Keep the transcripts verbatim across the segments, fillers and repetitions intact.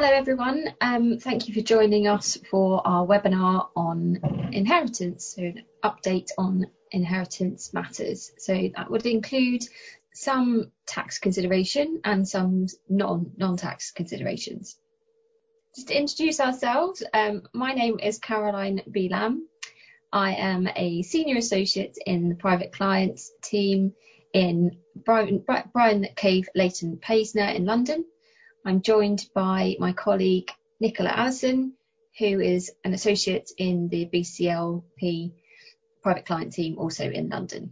Hello everyone, um, thank you for joining us for our webinar on inheritance, so an update on inheritance matters. So that would include some tax consideration and some non, non-tax considerations. Just to introduce ourselves, um, my name is Caroline B. Lamb. I am a senior associate in the private clients team in Brian, Brian Cave Leighton Paisner in London. I'm joined by my colleague Nicola Allison, who is an associate in the B C L P private client team, also in London.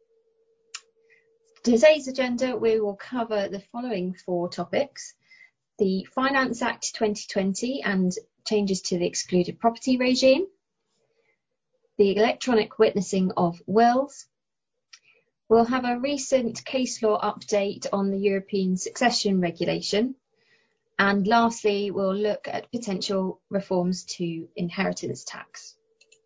Today's agenda, we will cover the following four topics: the Finance Act twenty twenty and changes to the excluded property regime, the electronic witnessing of wills. We'll have a recent case law update on the European succession regulation. And lastly, we'll look at potential reforms to inheritance tax.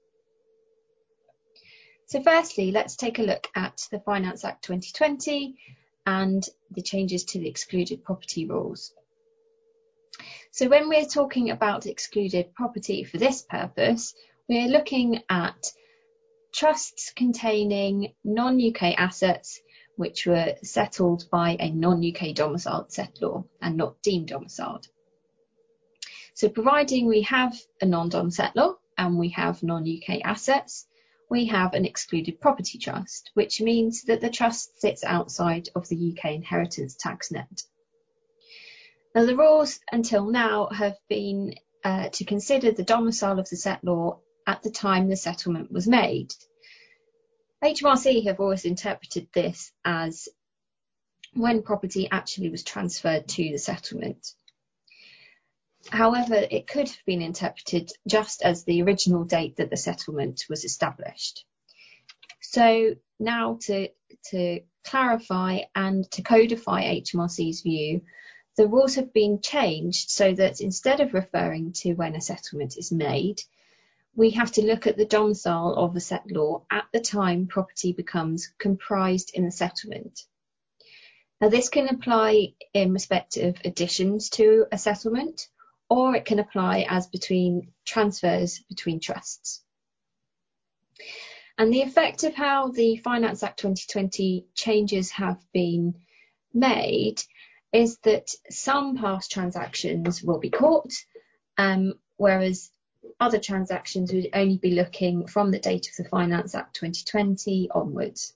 So firstly, let's take a look at the Finance Act twenty twenty and the changes to the excluded property rules. So when we're talking about excluded property for this purpose, we're looking at trusts containing non-U K assets which were settled by a non-U K domiciled settlor and not deemed domiciled. So providing we have a non-dom settlor and we have non-U K assets, we have an excluded property trust, which means that the trust sits outside of the U K inheritance tax net. Now the rules until now have been uh, to consider the domicile of the settlor at the time the settlement was made. H M R C have always interpreted this as when property actually was transferred to the settlement. However, it could have been interpreted just as the original date that the settlement was established. So now to, to clarify and to codify H M R C's view, the rules have been changed so that instead of referring to when a settlement is made, we have to look at the domicile of the settlor at the time property becomes comprised in the settlement. Now this can apply in respect of additions to a settlement, or it can apply as between transfers between trusts. And the effect of how the Finance Act twenty twenty changes have been made is that some past transactions will be caught, um, whereas other transactions would only be looking from the date of the Finance Act twenty twenty onwards.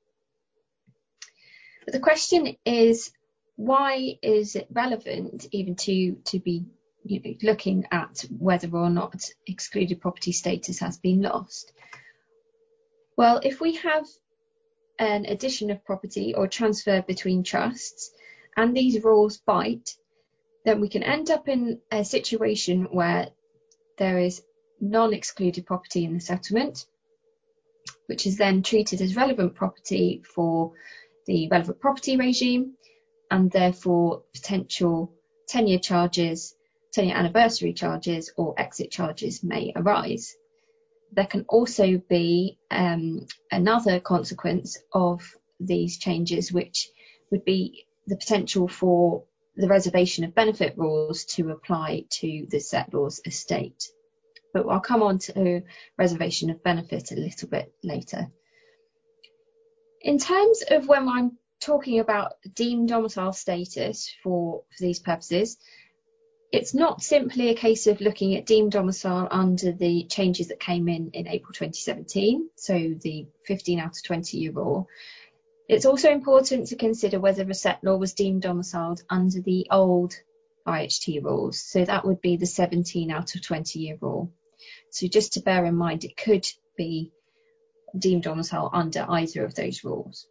But the question is, why is it relevant even to, to be you know, looking at whether or not excluded property status has been lost? Well, if we have an addition of property or transfer between trusts and these rules bite, then we can end up in a situation where there is non-excluded property in the settlement, which is then treated as relevant property for the relevant property regime, and therefore potential ten-year charges, ten-year anniversary charges or exit charges may arise. There can also be um, another consequence of these changes, which would be the potential for the reservation of benefit rules to apply to the settlor's estate. But I'll come on to reservation of benefit a little bit later. In terms of when I'm talking about deemed domicile status for, for these purposes, it's not simply a case of looking at deemed domicile under the changes that came in in April twenty seventeen, so the fifteen out of twenty year rule. It's also important to consider whether a settlor was deemed domiciled under the old I H T rules. So that would be the seventeen out of twenty year rule. So just to bear in mind, it could be deemed domicile under either of those rules.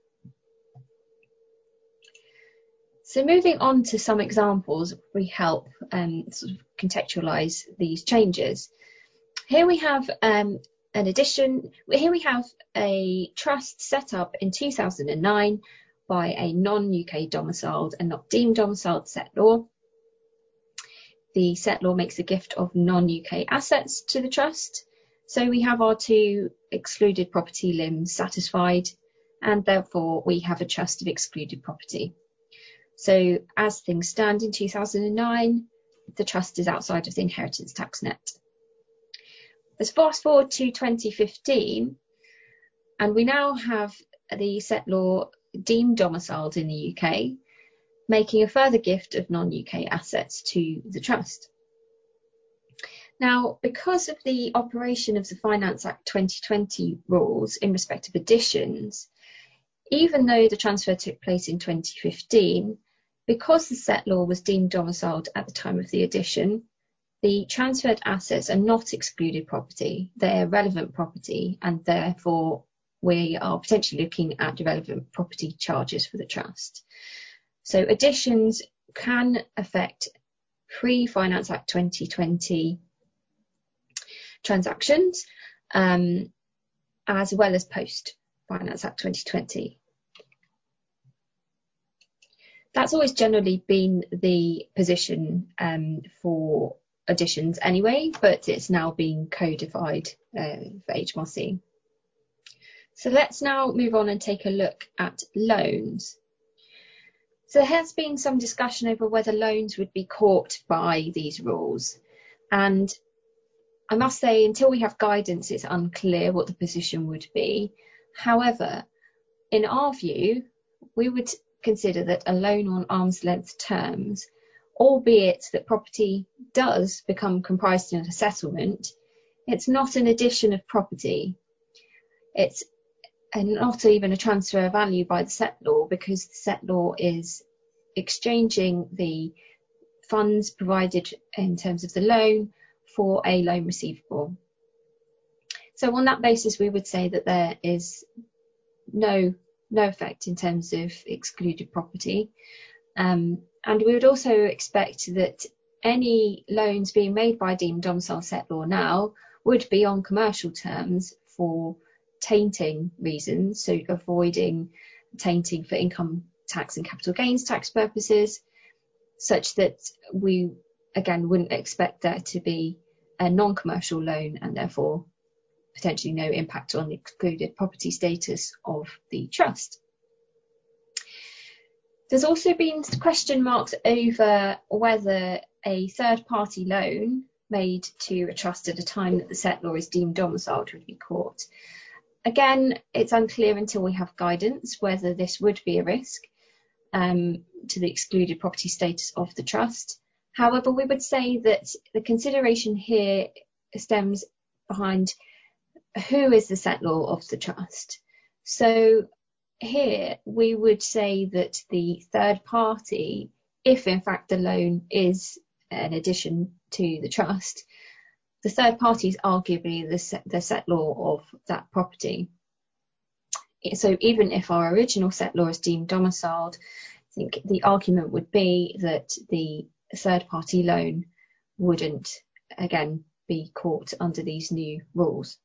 So moving on to some examples, we help um, sort of contextualise these changes. Here we have um, an addition, here we have a trust set up in two thousand nine by a non-U K domiciled and not deemed domiciled settlor. The settlor makes a gift of non-U K assets to the trust. So we have our two excluded property limbs satisfied, and therefore we have a trust of excluded property. So as things stand in two thousand nine, the trust is outside of the inheritance tax net. Let's fast forward to twenty fifteen, and we now have the settlor deemed domiciled in the U K, making a further gift of non-U K assets to the trust. Now, because of the operation of the Finance Act twenty twenty rules in respect of additions, even though the transfer took place in twenty fifteen, because the settlor was deemed domiciled at the time of the addition, the transferred assets are not excluded property. They're relevant property, and therefore we are potentially looking at relevant property charges for the trust. So additions can affect pre-Finance Act twenty twenty transactions, um, as well as post-Finance Act twenty twenty. That's always generally been the position um, for additions anyway, but it's now been codified uh, for H M R C. So let's now move on and take a look at loans. So there has been some discussion over whether loans would be caught by these rules, and I must say until we have guidance it's unclear what the position would be. However, in our view, we would consider that a loan on arm's length terms, albeit that property does become comprised in a settlement, it's not an addition of property. It's and not even a transfer of value by the settlor, because the settlor is exchanging the funds provided in terms of the loan for a loan receivable. So on that basis, we would say that there is no no effect in terms of excluded property. Um, and we would also expect that any loans being made by deemed domicile settlor now would be on commercial terms for tainting reasons, so avoiding tainting for income tax and capital gains tax purposes, such that we again wouldn't expect there to be a non-commercial loan and therefore potentially no impact on the excluded property status of the trust. There's also been question marks over whether a third-party loan made to a trust at a time that the settlor is deemed domiciled would be caught. Again, it's unclear until we have guidance whether this would be a risk um, to the excluded property status of the trust. However, we would say that the consideration here stems behind who is the settlor of the trust. So here we would say that the third party, if in fact the loan is an addition to the trust, the third party is arguably the, the settlor of that property. So even if our original settlor is deemed domiciled, I think the argument would be that the third party loan wouldn't again be caught under these new rules.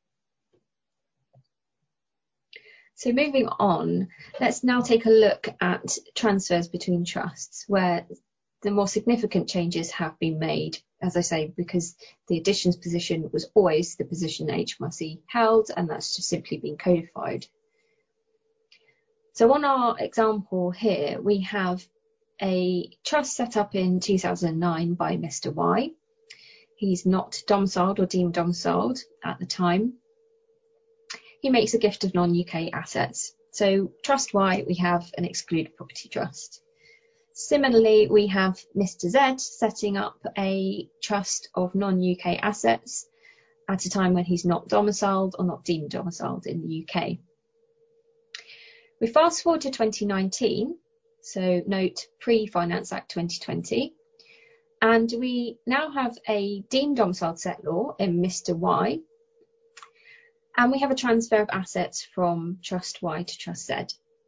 So moving on, let's now take a look at transfers between trusts, where the more significant changes have been made, as I say, because the additions position was always the position H M R C held, and that's just simply been codified. So on our example here, we have a trust set up in two thousand nine by Mister Y. He's not domiciled or deemed domiciled at the time. He makes a gift of non-U K assets. So Trust Y, we have an excluded property trust. Similarly, we have Mister Z setting up a trust of non-U K assets at a time when he's not domiciled or not deemed domiciled in the U K. We fast forward to twenty nineteen, so note pre-Finance Act twenty twenty, and we now have a deemed domiciled settlor in Mister Y, and we have a transfer of assets from Trust Y to Trust Z.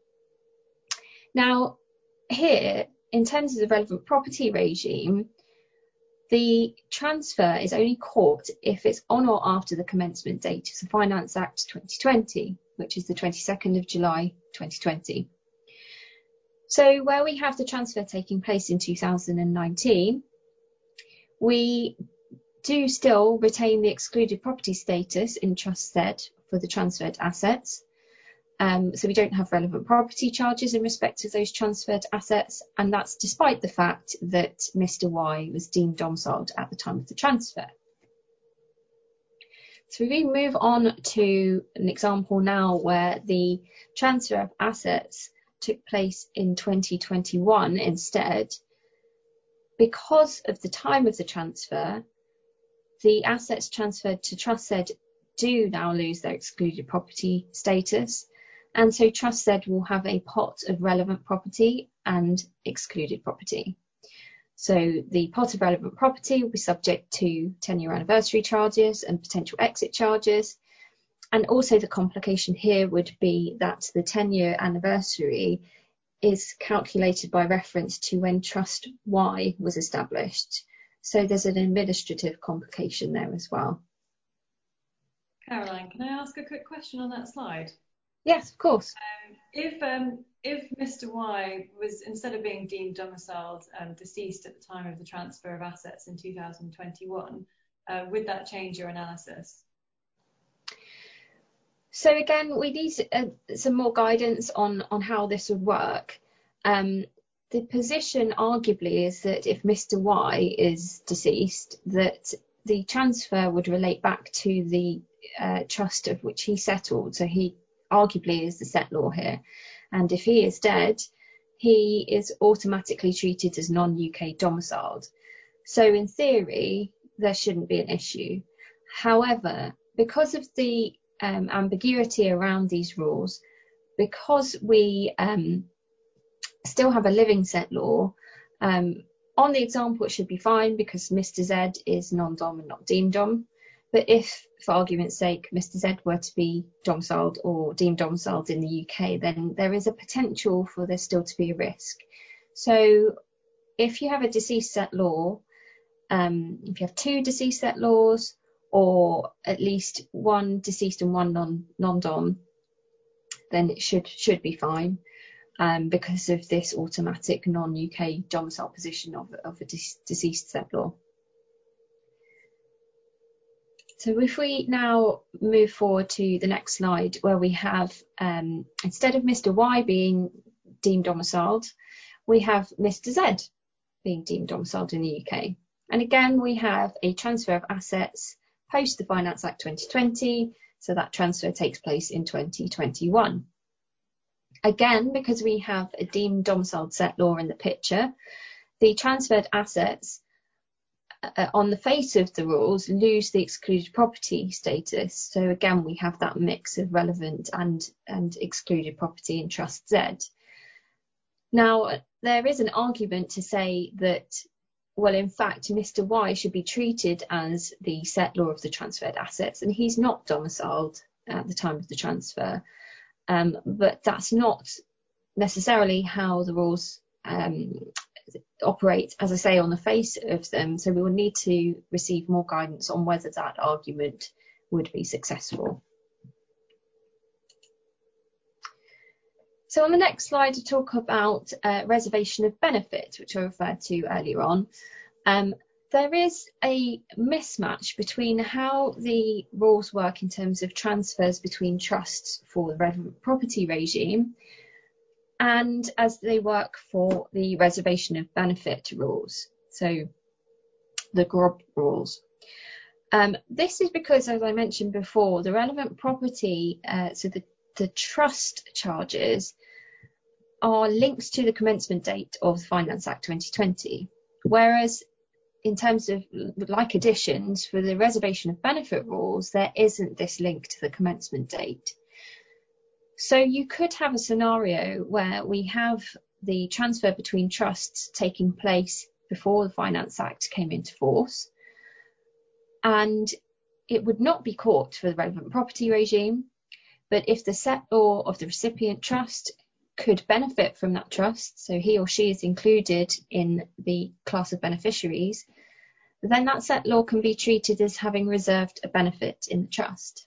Now, here, in terms of the relevant property regime, the transfer is only caught if it's on or after the commencement date of the Finance Act twenty twenty, which is the twenty-second of July twenty twenty. So where we have the transfer taking place in two thousand nineteen, we do still retain the excluded property status in Trust Z for the transferred assets. Um, so we don't have relevant property charges in respect of those transferred assets, and that's despite the fact that Mister Y was deemed domiciled at the time of the transfer. So we move on to an example now where the transfer of assets took place in twenty twenty-one instead. Because of the time of the transfer, the assets transferred to TrustZ do now lose their excluded property status, and so TrustZ will have a pot of relevant property and excluded property. So the pot of relevant property will be subject to ten-year anniversary charges and potential exit charges. And also the complication here would be that the ten-year anniversary is calculated by reference to when Trust Y was established. So there's an administrative complication there as well. Caroline, can I ask a quick question on that slide? Yes, of course. Um, if um, if Mister Y was, instead of being deemed domiciled and deceased at the time of the transfer of assets in two thousand twenty-one, uh, would that change your analysis? So again, we need uh, some more guidance on, on how this would work. Um, the position arguably is that if Mister Y is deceased, that the transfer would relate back to the uh, trust of which he settled. So he arguably is the settlor here. And if he is dead, he is automatically treated as non-U K domiciled. So in theory, there shouldn't be an issue. However, because of the um, ambiguity around these rules, because we um, still have a living settlor, um, on the example it should be fine because Mister Z is non-dom and not deemed dom. But if, for argument's sake, Mister Z were to be domiciled or deemed domiciled in the U K, then there is a potential for there still to be a risk. So if you have a deceased settlor, um, if you have two deceased settlors, or at least one deceased and one non, non-dom, then it should should be fine um, because of this automatic non-U K domicile position of, of a de- deceased settlor. So if we now move forward to the next slide, where we have, um, instead of Mister Y being deemed domiciled, we have Mister Z being deemed domiciled in the U K. And again, we have a transfer of assets post the Finance Act twenty twenty, so that transfer takes place in twenty twenty-one. Again, because we have a deemed domiciled settlor in the picture, the transferred assets Uh, on the face of the rules lose the excluded property status. So again, we have that mix of relevant and, and excluded property in Trust Z. Now, there is an argument to say that, well, in fact, Mister Y should be treated as the settlor of the transferred assets, and he's not domiciled at the time of the transfer. Um, but that's not necessarily how the rules um, operate, as I say, on the face of them. So we will need to receive more guidance on whether that argument would be successful. So on the next slide, to talk about uh, reservation of benefit, which I referred to earlier on. Um, there is a mismatch between how the rules work in terms of transfers between trusts for the relevant property regime and as they work for the reservation of benefit rules, so the G R O B rules. Um, this is because, as I mentioned before, the relevant property, uh, so the, the trust charges are linked to the commencement date of the Finance Act twenty twenty, whereas in terms of like additions for the reservation of benefit rules, there isn't this link to the commencement date. So you could have a scenario where we have the transfer between trusts taking place before the Finance Act came into force, and it would not be caught for the relevant property regime. But if the settlor of the recipient trust could benefit from that trust, so he or she is included in the class of beneficiaries, then that settlor can be treated as having reserved a benefit in the trust.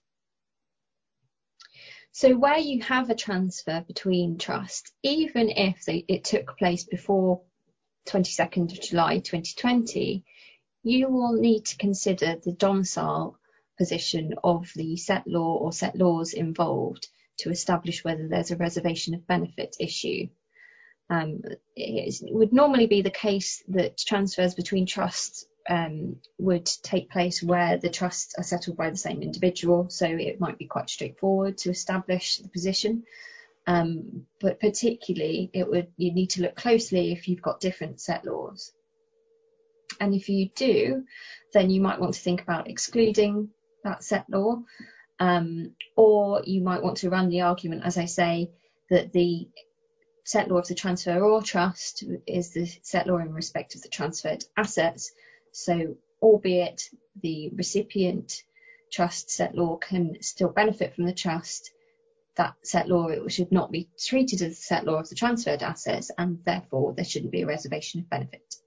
So where you have a transfer between trusts, even if they, it took place before twenty-second of July twenty twenty, you will need to consider the domicile position of the settlor or settlors involved. to establish whether there's a reservation of benefit issue. Um, it would normally be the case that transfers between trusts um, would take place where the trusts are settled by the same individual, so it might be quite straightforward to establish the position. Um, but particularly, it would you need to look closely if you've got different settlors. And if you do, then you might want to think about excluding that settlor, um, or you might want to run the argument, as I say, that the settlor of the transferor trust is the settlor in respect of the transferred assets. So, albeit the recipient trust settlor can still benefit from the trust, that settlor should not be treated as the settlor of the transferred assets, and therefore there shouldn't be a reservation of benefit.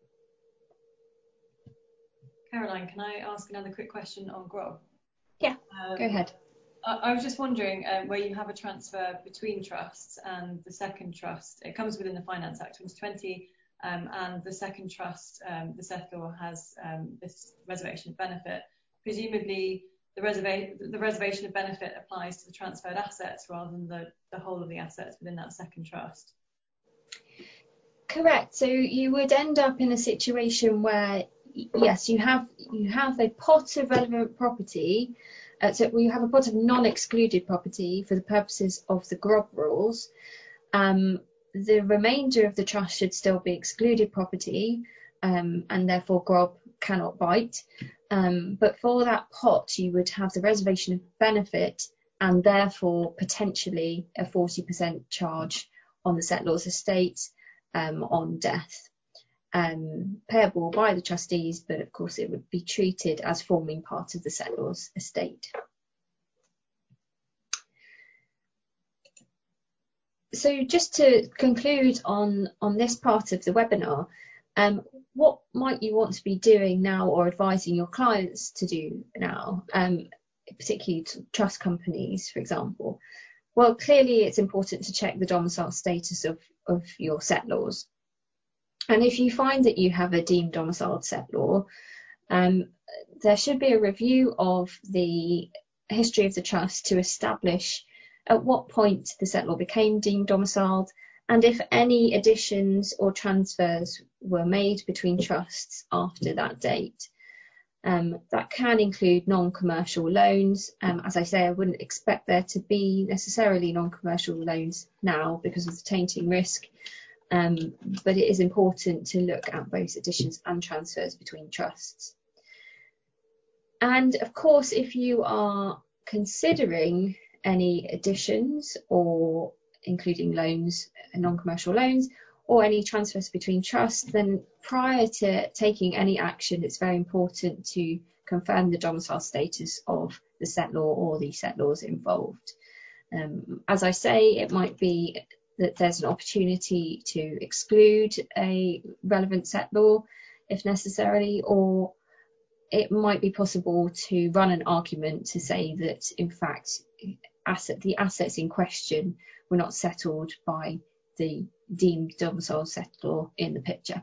Caroline, can I ask another quick question on G R O B? Yeah, um, go ahead. I, I was just wondering, um, where you have a transfer between trusts and the second trust, it comes within the Finance Act twenty twenty, um, and the second trust, um, the settlor has um, this reservation of benefit. Presumably, the, reserva the reservation of benefit applies to the transferred assets rather than the, the whole of the assets within that second trust. Correct. So you would end up in a situation where, yes, you have you have a pot of relevant property. Uh, so we have a pot of non-excluded property for the purposes of the G R O B rules. Um, the remainder of the trust should still be excluded property, um, and therefore G R O B cannot bite. Um, but for that pot, you would have the reservation of benefit, and therefore potentially a forty percent charge on the settlor's estate um, on death, um, payable by the trustees, but of course it would be treated as forming part of the settlor's estate. So just to conclude on, on this part of the webinar, um, what might you want to be doing now or advising your clients to do now, um, particularly to trust companies, for example? Well, clearly it's important to check the domicile status of, of your settlors. And if you find that you have a deemed domiciled settlor, um, there should be a review of the history of the trust to establish at what point the settlor became deemed domiciled, and if any additions or transfers were made between trusts after that date. Um, that can include non-commercial loans. Um, as I say, I wouldn't expect there to be necessarily non-commercial loans now because of the tainting risk, um, but it is important to look at both additions and transfers between trusts. And of course, if you are considering any additions or including loans, non-commercial loans, or any transfers between trusts, then prior to taking any action, it's very important to confirm the domicile status of the settlor or the settlors involved. Um, as I say, it might be that there's an opportunity to exclude a relevant settlor if necessary, or it might be possible to run an argument to say that, in fact, asset, the assets in question were not settled by the deemed domicile settlor in the picture.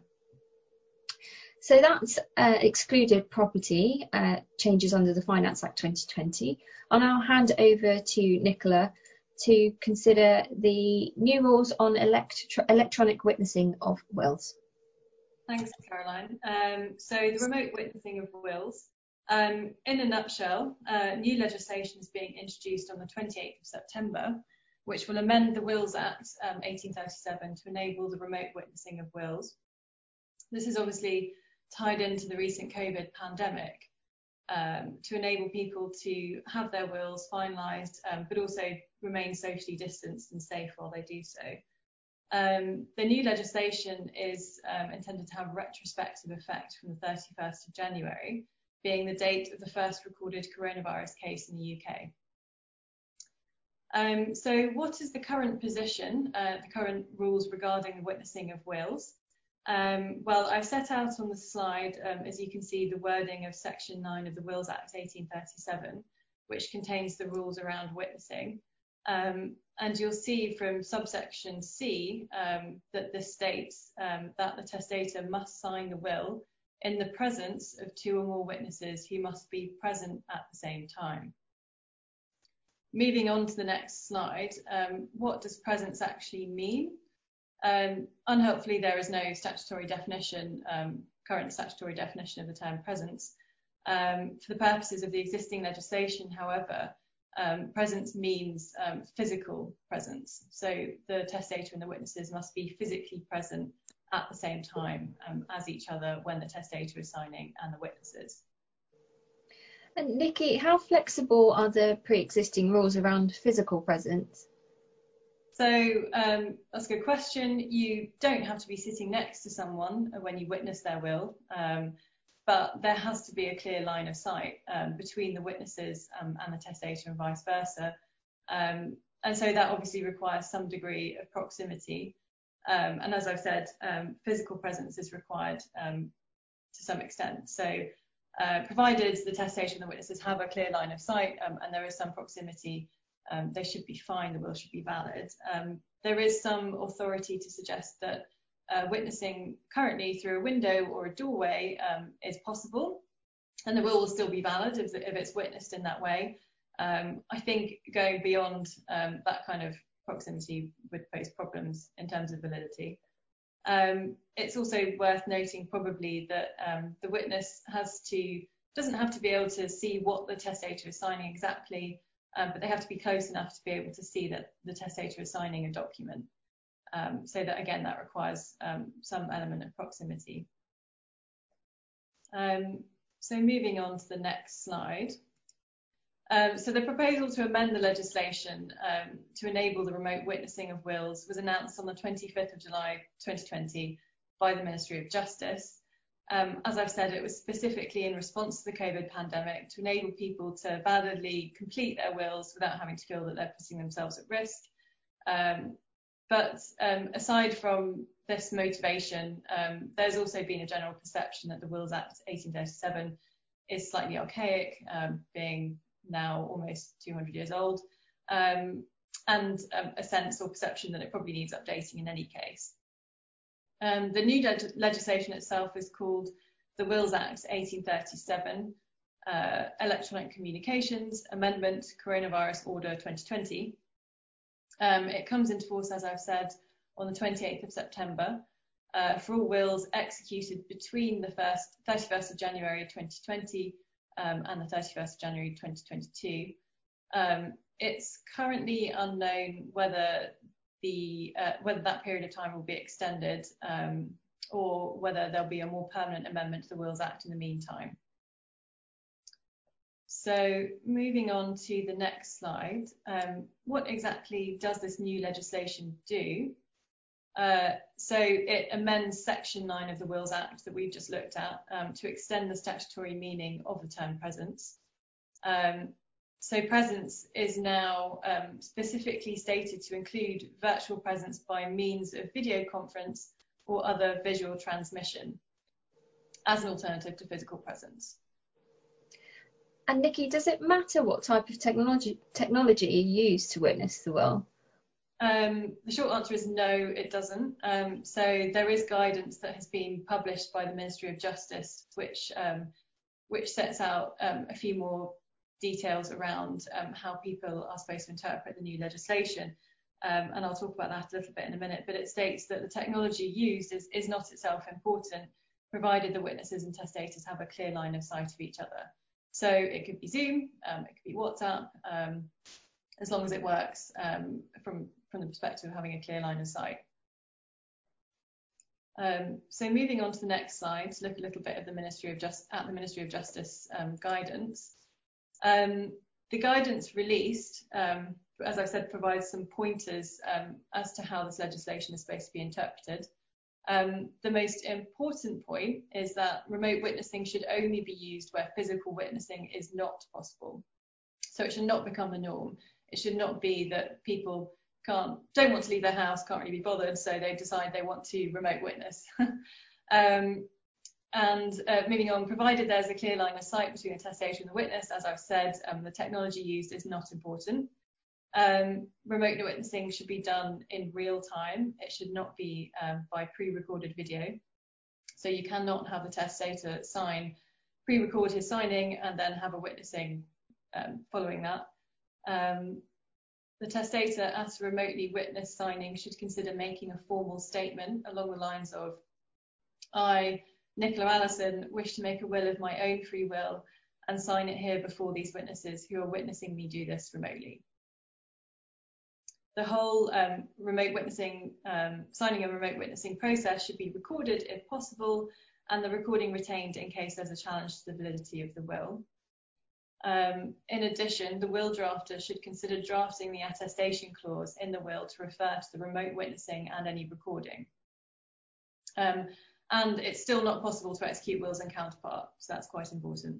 So that's uh, excluded property uh, changes under the Finance Act twenty twenty. I'll now hand over to Nicola to consider the new rules on electro electronic witnessing of wills. Thanks, Caroline. Um, so the remote witnessing of wills. Um, in a nutshell, uh, new legislation is being introduced on the twenty-eighth of September, which will amend the Wills Act um, eighteen thirty-seven to enable the remote witnessing of wills. This is obviously tied into the recent COVID pandemic um, to enable people to have their wills finalised, um, but also remain socially distanced and safe while they do so. Um, the new legislation is um, intended to have retrospective effect from the thirty-first of January, being the date of the first recorded coronavirus case in the U K. Um, so what is the current position, uh, the current rules regarding the witnessing of wills? Um, well, I've set out on the slide, um, as you can see, the wording of Section nine of the Wills Act eighteen thirty-seven, which contains the rules around witnessing. Um, and you'll see from subsection C um, that this states um, that the testator must sign the will in the presence of two or more witnesses who must be present at the same time. moving on to the next slide, um, what does presence actually mean? Um, unhelpfully, there is no statutory definition, um, current statutory definition of the term presence. Um, for the purposes of the existing legislation, however, um, presence means um, physical presence. So the testator and the witnesses must be physically present at the same time um, as each other when the testator is signing and the witnesses. And Nikki, how flexible are the pre-existing rules around physical presence? So um, that's a good question. You don't have to be sitting next to someone when you witness their will, um, but there has to be a clear line of sight um, between the witnesses um, and the testator and vice versa. Um, and so that obviously requires some degree of proximity. Um, and as I've said, um, physical presence is required um, to some extent. So uh, provided the testator and the witnesses have a clear line of sight um, and there is some proximity, Um, they should be fine, the will should be valid. Um, there is some authority to suggest that uh, witnessing currently through a window or a doorway um, is possible, and the will will still be valid if, if it's witnessed in that way. Um, I think going beyond um, that kind of proximity would pose problems in terms of validity. Um, it's also worth noting probably that um, the witness has to, doesn't have to be able to see what the testator is signing exactly, Um, but they have to be close enough to be able to see that the testator is signing a document. Um, so that, again, that requires um, some element of proximity. Um, so moving on to the next slide. Um, so the proposal to amend the legislation um, to enable the remote witnessing of wills was announced on the twenty-fifth of July twenty twenty by the Ministry of Justice. Um, as I've said, it was specifically in response to the COVID pandemic to enable people to validly complete their wills without having to feel that they're putting themselves at risk. Um, but um, aside from this motivation, um, there's also been a general perception that the Wills Act eighteen thirty-seven is slightly archaic, um, being now almost two hundred years old, um, and um, a sense or perception that it probably needs updating in any case. Um, the new leg legislation itself is called the Wills Act eighteen thirty-seven, uh, Electronic Communications Amendment Coronavirus Order twenty twenty. Um, it comes into force, as I've said, on the twenty-eighth of September uh, for all wills executed between the thirty-first of January twenty twenty um, and the thirty-first of January twenty twenty-two. Um, it's currently unknown whether The, uh, whether that period of time will be extended um, or whether there'll be a more permanent amendment to the Wills Act in the meantime. So moving on to the next slide, um, what exactly does this new legislation do? Uh, so it amends section nine of the Wills Act that we've just looked at um, to extend the statutory meaning of the term presence. Um, So presence is now um, specifically stated to include virtual presence by means of video conference or other visual transmission as an alternative to physical presence. And Nikki, does it matter what type of technology technology you use to witness the will? Um, the short answer is no, it doesn't. Um, so there is guidance that has been published by the Ministry of Justice, which um, which sets out um, a few more details around um, how people are supposed to interpret the new legislation. Um, and I'll talk about that a little bit in a minute, but it states that the technology used is, is not itself important, provided the witnesses and testators have a clear line of sight of each other. So it could be Zoom, um, it could be WhatsApp, um, as long as it works um, from, from the perspective of having a clear line of sight. Um, so moving on to the next slide, to look a little bit at the Ministry of, Just, at the Ministry of Justice um, guidance. Um, the guidance released, um, as I've said, provides some pointers um, as to how this legislation is supposed to be interpreted. Um, the most important point is that remote witnessing should only be used where physical witnessing is not possible. So it should not become the norm. It should not be that people can't, don't want to leave their house, can't really be bothered, so they decide they want to remote witness. um, And uh, moving on, provided there's a clear line of sight between the testator and the witness, as I've said, um, the technology used is not important. Um, remote witnessing should be done in real time. It should not be um, by pre-recorded video. So you cannot have the testator sign, pre-record his signing, and then have a witnessing um, following that. Um, the testator at a remotely witnessed signing should consider making a formal statement along the lines of, I, Nicola Allison, wish to make a will of my own free will and sign it here before these witnesses who are witnessing me do this remotely. The whole um, remote witnessing, um, signing a remote witnessing process should be recorded if possible, and the recording retained in case there's a challenge to the validity of the will. Um, in addition, the will drafter should consider drafting the attestation clause in the will to refer to the remote witnessing and any recording. Um, and it's still not possible to execute wills and counterpart, so that's quite important.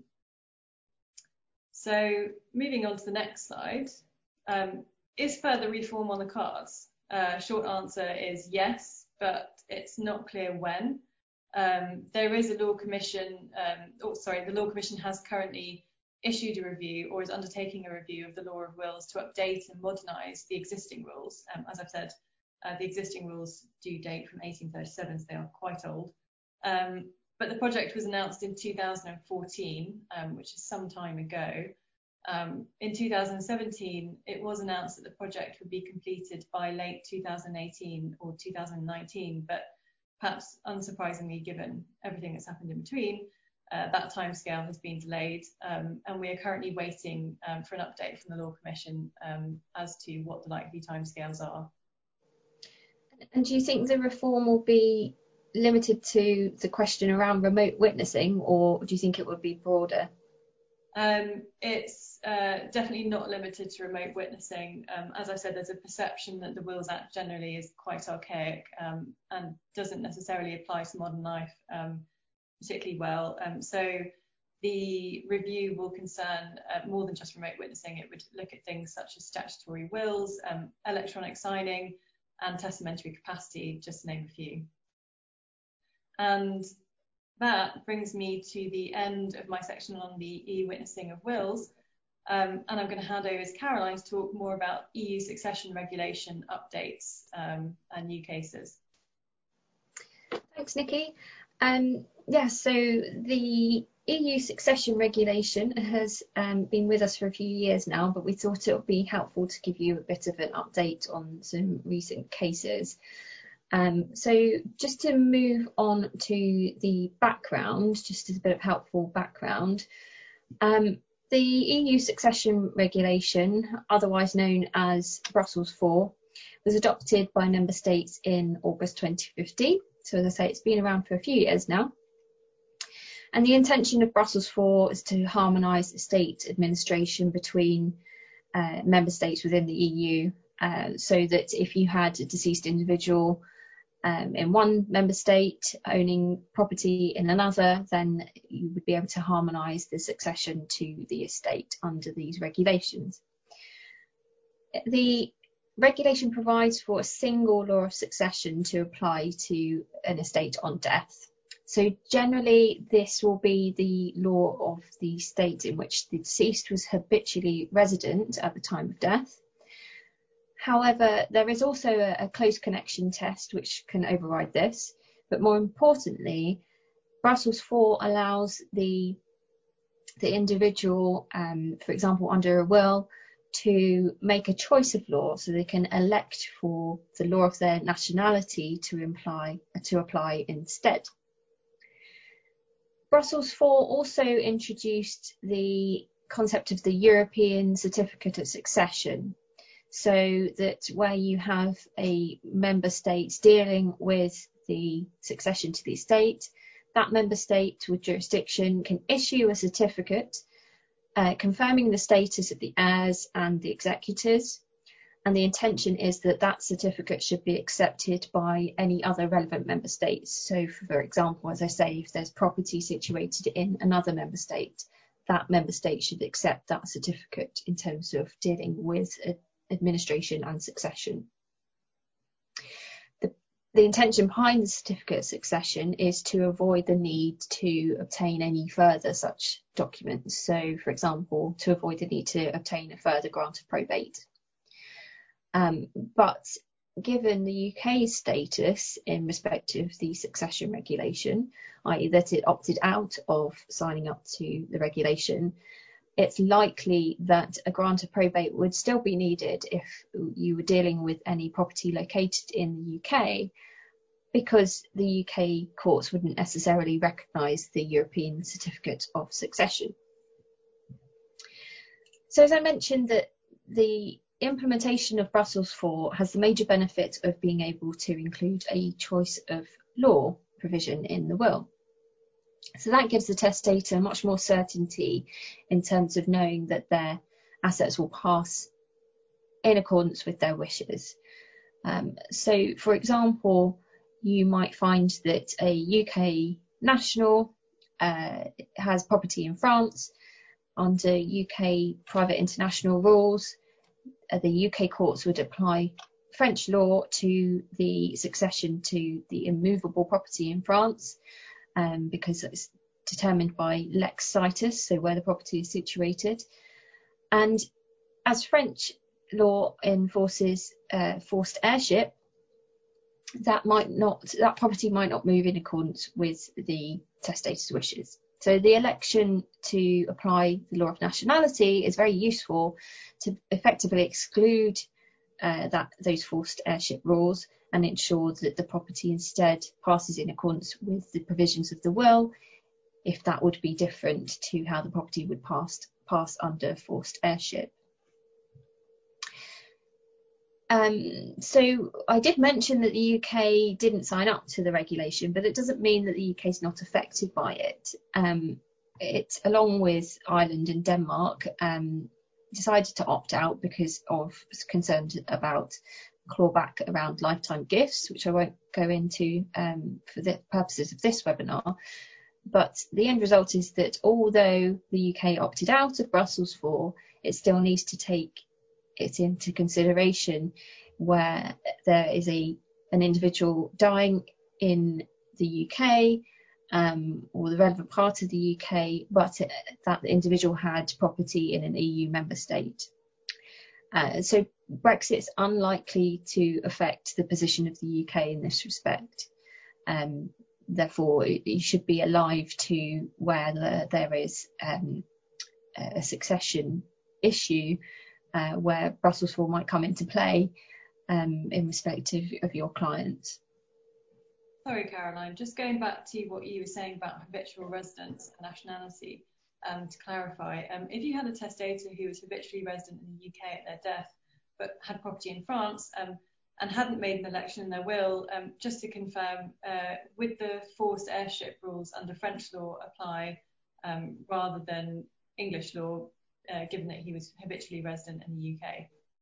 So moving on to the next slide, um, is further reform on the cards? Uh, short answer is yes, but it's not clear when. Um, there is a law commission, um, oh sorry, the law commission has currently issued a review or is undertaking a review of the law of wills to update and modernise the existing rules. Um, as I've said, uh, the existing rules do date from eighteen thirty-seven, so they are quite old. Um, but the project was announced in two thousand fourteen, um, which is some time ago. Um, in two thousand seventeen, it was announced that the project would be completed by late two thousand eighteen or two thousand nineteen, but perhaps unsurprisingly, given everything that's happened in between, uh, that timescale has been delayed, um, and we are currently waiting um, for an update from the Law Commission um, as to what the likely timescales are. And do you think the reform will be limited to the question around remote witnessing, or do you think it would be broader? Um, it's uh, definitely not limited to remote witnessing. Um, as I said, there's a perception that the Wills Act generally is quite archaic um, and doesn't necessarily apply to modern life um, particularly well. Um, so the review will concern uh, more than just remote witnessing. It would look at things such as statutory wills, um, electronic signing, and testamentary capacity, just to name a few. And that brings me to the end of my section on the E U witnessing of wills. Um, and I'm going to hand over to Caroline to talk more about E U succession regulation updates um, and new cases. Thanks, Nikki. Um, yeah, so the E U succession regulation has um, been with us for a few years now, but we thought it would be helpful to give you a bit of an update on some recent cases. Um, so just to move on to the background, just as a bit of helpful background, um, the E U succession regulation, otherwise known as Brussels four, was adopted by member states in August twenty fifteen. So as I say, it's been around for a few years now. And the intention of Brussels four is to harmonise the state administration between uh, member states within the E U, uh, so that if you had a deceased individual um, in one member state owning property in another, then you would be able to harmonise the succession to the estate under these regulations. The regulation provides for a single law of succession to apply to an estate on death. So generally, this will be the law of the state in which the deceased was habitually resident at the time of death. However, there is also a, a close connection test which can override this. But more importantly, Brussels four allows the, the individual, um, for example, under a will, to make a choice of law, so they can elect for the law of their nationality to imply to apply instead. Brussels four also introduced the concept of the European Certificate of Succession, so that where you have a member state dealing with the succession to the estate, that member state with jurisdiction can issue a certificate Uh, confirming the status of the heirs and the executors, and the intention is that that certificate should be accepted by any other relevant member states. So, for example, as I say, if there's property situated in another member state, that member state should accept that certificate in terms of dealing with administration and succession. The, the intention behind the certificate of succession is to avoid the need to obtain any further such documents. So, for example, to avoid the need to obtain a further grant of probate. Um, but given the U K's status in respect of the succession regulation, that is that it opted out of signing up to the regulation, it's likely that a grant of probate would still be needed if you were dealing with any property located in the U K, because the U K courts wouldn't necessarily recognise the European Certificate of Succession. So as I mentioned, that the implementation of Brussels four has the major benefit of being able to include a choice of law provision in the will. So that gives the testator much more certainty in terms of knowing that their assets will pass in accordance with their wishes. Um, so, for example, you might find that a U K national uh, has property in France. Under U K private international rules, uh, the U K courts would apply French law to the succession to the immovable property in France, um, because it's determined by lex situs, so where the property is situated. And as French law enforces uh, forced heirship, that might not, that property might not move in accordance with the testator's wishes. So the election to apply the law of nationality is very useful to effectively exclude uh, that those forced heirship rules and ensure that the property instead passes in accordance with the provisions of the will, if that would be different to how the property would pass, pass under forced heirship. Um, so I did mention that the U K didn't sign up to the regulation, but it doesn't mean that the U K is not affected by it. Um, it, along with Ireland and Denmark, um, decided to opt out because of concerns about clawback around lifetime gifts, which I won't go into um, for the purposes of this webinar. But the end result is that although the U K opted out of Brussels four, it still needs to take it into consideration where there is a an individual dying in the U K um, or the relevant part of the U K, but it, that individual had property in an E U member state. Uh, so Brexit's unlikely to affect the position of the U K in this respect. Um, therefore, it, it should be alive to where the, there is um, a succession issue, Uh, where Brussels four might come into play um, in respect of, of your clients. Sorry, Caroline, just going back to what you were saying about habitual residence and nationality, um, to clarify, um, if you had a testator who was habitually resident in the U K at their death, but had property in France um, and hadn't made an election in their will, um, just to confirm, uh, would the forced heirship rules under French law apply um, rather than English law, Uh, given that he was habitually resident in the U K?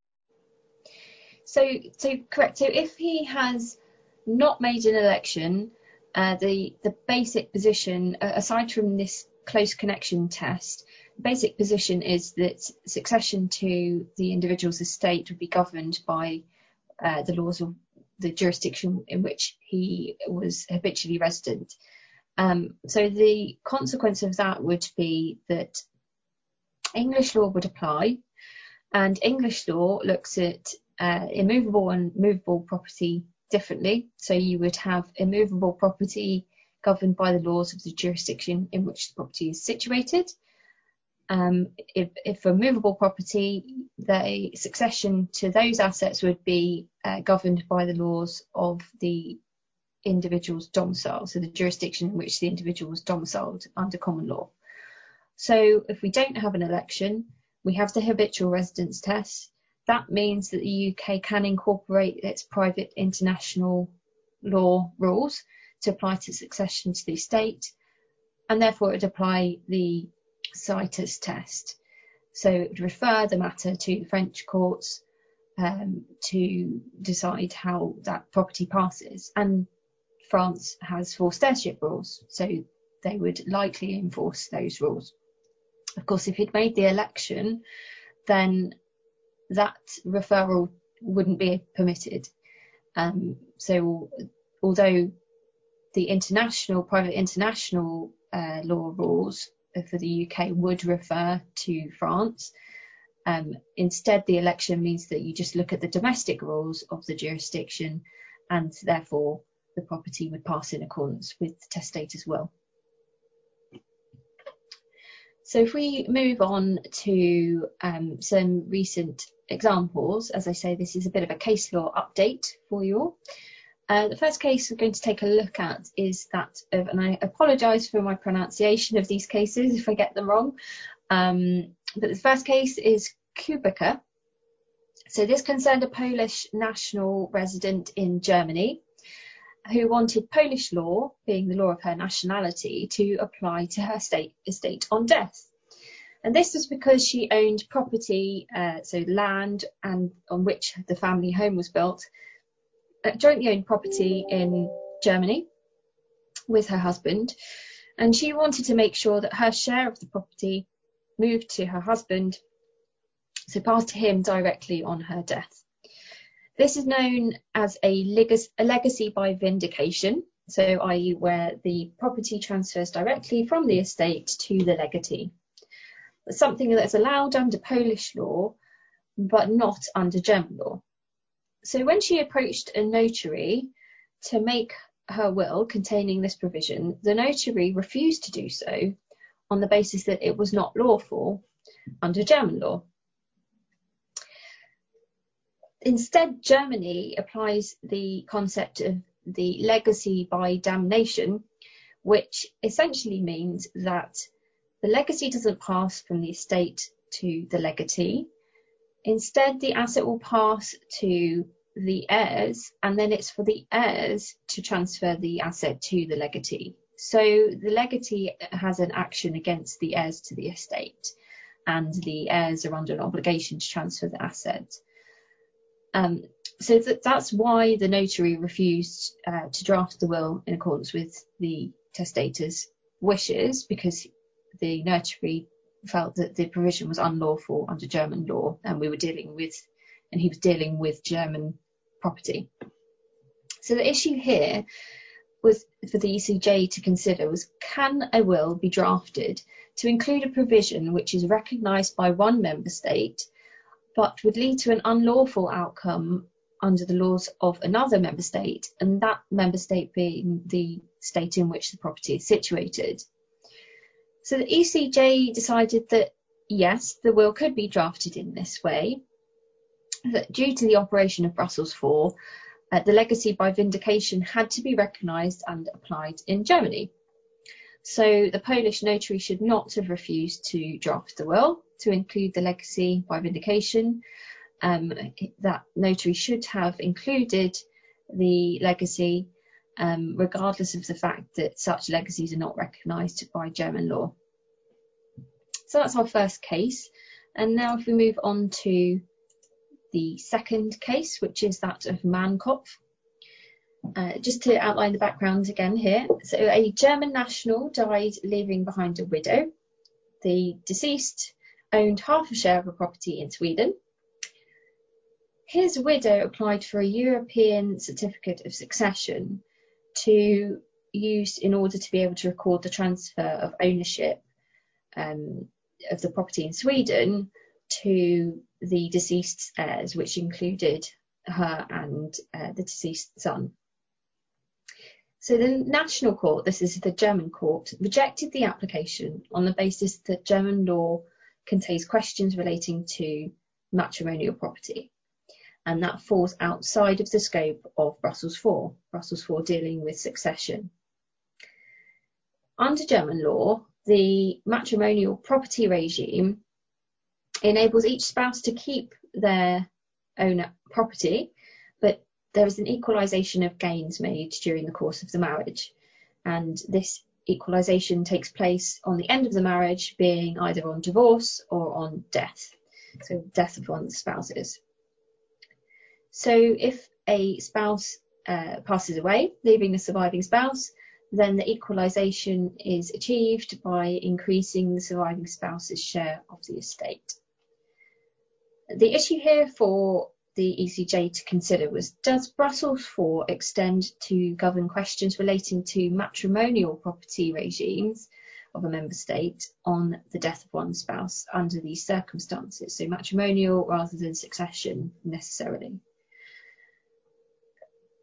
So, so correct. So if he has not made an election, uh, the, the basic position, uh, aside from this close connection test, the basic position is that succession to the individual's estate would be governed by uh, the laws of the jurisdiction in which he was habitually resident. Um, so the consequence of that would be that English law would apply, and English law looks at uh, immovable and movable property differently. So you would have immovable property governed by the laws of the jurisdiction in which the property is situated. Um, if, if for movable property, the succession to those assets would be uh, governed by the laws of the individual's domicile, so the jurisdiction in which the individual was domiciled under common law. So if we don't have an election, we have the habitual residence test. That means that the U K can incorporate its private international law rules to apply to succession to the estate, and therefore it would apply the situs test. So it would refer the matter to the French courts um, to decide how that property passes. And France has forced heirship rules, so they would likely enforce those rules. Of course, if he'd made the election, then that referral wouldn't be permitted. Um, so although the international, private international uh, law rules for the U K would refer to France, um, instead the election means that you just look at the domestic rules of the jurisdiction, and therefore the property would pass in accordance with the testator's will. So if we move on to um, some recent examples, as I say, this is a bit of a case law update for you all. Uh, the first case we're going to take a look at is that of, and I apologise for my pronunciation of these cases if I get them wrong, um, but the first case is Kubica. So this concerned a Polish national resident in Germany who wanted Polish law, being the law of her nationality, to apply to her state estate on death. And this was because she owned property, uh, so land, and on which the family home was built, uh, jointly owned property in Germany with her husband. And she wanted to make sure that her share of the property moved to her husband, so passed to him directly on her death. This is known as a, leg- a legacy by vindication, so that is where the property transfers directly from the estate to the legatee. It's something that's allowed under Polish law, but not under German law. So when she approached a notary to make her will containing this provision, the notary refused to do so on the basis that it was not lawful under German law. Instead, Germany applies the concept of the legacy by damnation, which essentially means that the legacy doesn't pass from the estate to the legatee. Instead, the asset will pass to the heirs, and then it's for the heirs to transfer the asset to the legatee. So the legatee has an action against the heirs to the estate, and the heirs are under an obligation to transfer the asset. Um, so that, that's why the notary refused uh, to draft the will in accordance with the testator's wishes, because the notary felt that the provision was unlawful under German law, and we were dealing with, and he was dealing with German property. So the issue here was for the E C J to consider was, can a will be drafted to include a provision which is recognised by one member state but would lead to an unlawful outcome under the laws of another member state, and that member state being the state in which the property is situated? So the E C J decided that yes, the will could be drafted in this way, that due to the operation of Brussels four, uh, the legacy by vindication had to be recognised and applied in Germany. So the Polish notary should not have refused to draft the will to include the legacy by vindication. Um, that notary should have included the legacy, um, regardless of the fact that such legacies are not recognised by German law. So that's our first case. And now if we move on to the second case, which is that of Mannkopf. Uh, just to outline the background again here. So a German national died leaving behind a widow. The deceased owned half a share of a property in Sweden. His widow applied for a European certificate of succession to use in order to be able to record the transfer of ownership um, of the property in Sweden to the deceased's heirs, which included her and uh, the deceased son. So the National Court, this is the German court, rejected the application on the basis that German law contains questions relating to matrimonial property, and that falls outside of the scope of Brussels four, Brussels four dealing with succession. Under German law, the matrimonial property regime enables each spouse to keep their own property, but there is an equalisation of gains made during the course of the marriage, and this equalisation takes place on the end of the marriage, being either on divorce or on death, so death of one of the spouses. So if a spouse uh, passes away, leaving the surviving spouse, then the equalisation is achieved by increasing the surviving spouse's share of the estate. The issue here for the E C J to consider was, does Brussels four extend to govern questions relating to matrimonial property regimes of a member state on the death of one spouse under these circumstances? So matrimonial rather than succession necessarily.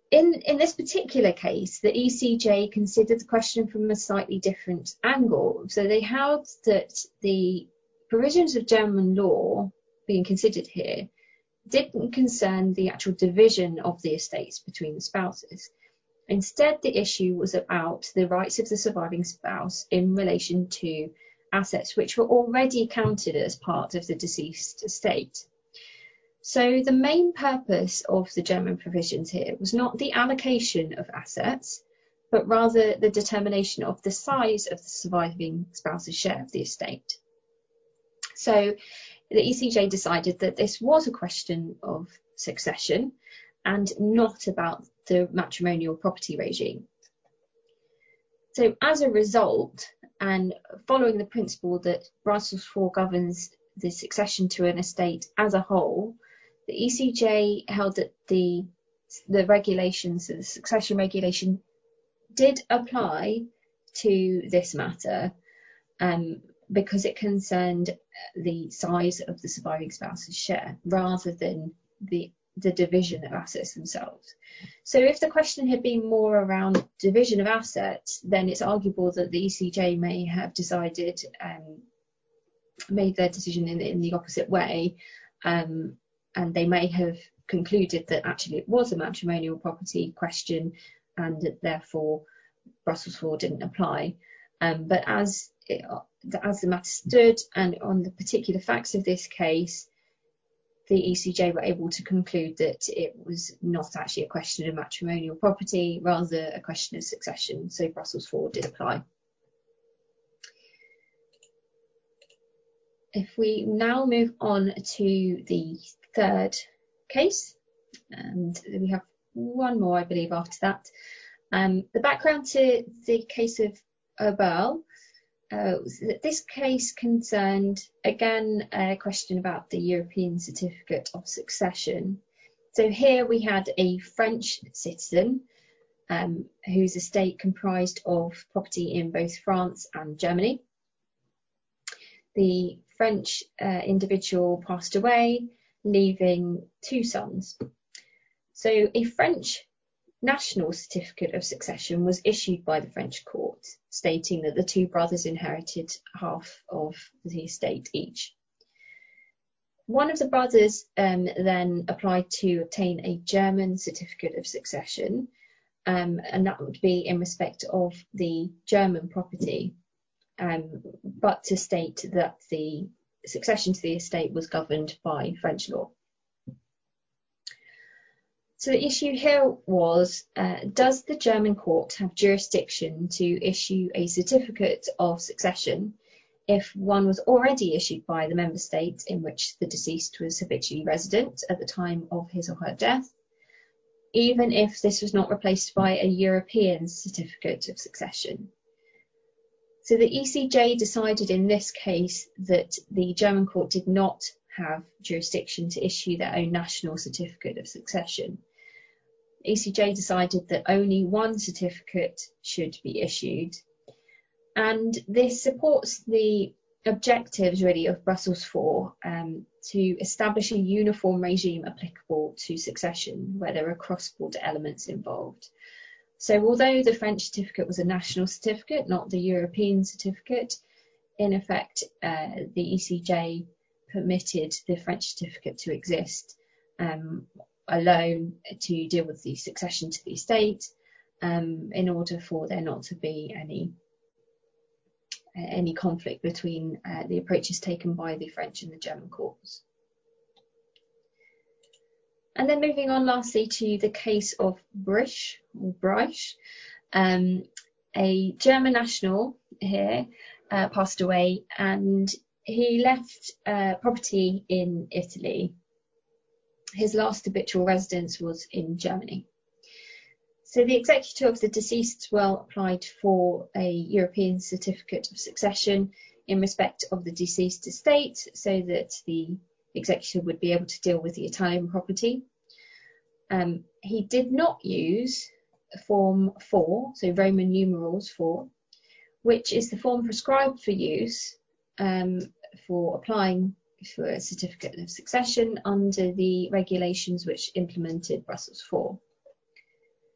in, in this particular case, the E C J considered the question from a slightly different angle. So they held that the provisions of German law being considered here didn't concern the actual division of the estates between the spouses. Instead, the issue was about the rights of the surviving spouse in relation to assets which were already counted as part of the deceased estate. So the main purpose of the German provisions here was not the allocation of assets, but rather the determination of the size of the surviving spouse's share of the estate. So the E C J decided that this was a question of succession and not about the matrimonial property regime. So as a result, and following the principle that Brussels four governs the succession to an estate as a whole, the E C J held that the, the regulations, the succession regulation, did apply to this matter um, because it concerned the size of the surviving spouse's share rather than the the division of assets themselves. So if the question had been more around division of assets, then it's arguable that the E C J may have decided, um, made their decision in, in the opposite way, um, and they may have concluded that actually it was a matrimonial property question and that therefore Brussels four didn't apply. Um, but as, it, as the matter stood and on the particular facts of this case, the E C J were able to conclude that it was not actually a question of matrimonial property, rather a question of succession. So Brussels four did apply. If we now move on to the third case, and we have one more, I believe, after that. Um, the background to the case of Oberl. Uh, this case concerned, again, a question about the European Certificate of Succession. So here we had a French citizen um, whose estate comprised of property in both France and Germany. The French uh, individual passed away, leaving two sons. So a French national certificate of succession was issued by the French court, stating that the two brothers inherited half of the estate each. One of the brothers um, then applied to obtain a German certificate of succession, um, and that would be in respect of the German property, um, but to state that the succession to the estate was governed by French law. So the issue here was, uh, does the German court have jurisdiction to issue a certificate of succession if one was already issued by the member state in which the deceased was habitually resident at the time of his or her death, even if this was not replaced by a European certificate of succession? So the E C J decided in this case that the German court did not have jurisdiction to issue their own national certificate of succession. E C J decided that only one certificate should be issued, and this supports the objectives really of Brussels four um, to establish a uniform regime applicable to succession where there are cross-border elements involved. So although the French certificate was a national certificate, not the European certificate, in effect uh, the E C J permitted the French certificate to exist um, alone to deal with the succession to the estate, um, in order for there not to be any uh, any conflict between uh, the approaches taken by the French and the German courts. And then moving on lastly to the case of Brüch, or Bruch, um, a German national here uh, passed away, and he left uh, property in Italy. His last habitual residence was in Germany. So the executor of the deceased will applied for a European certificate of succession in respect of the deceased estate, so that the executor would be able to deal with the Italian property. Um, he did not use form four, so Roman numerals four, which is the form prescribed for use um, for applying for a certificate of succession under the regulations which implemented Brussels four.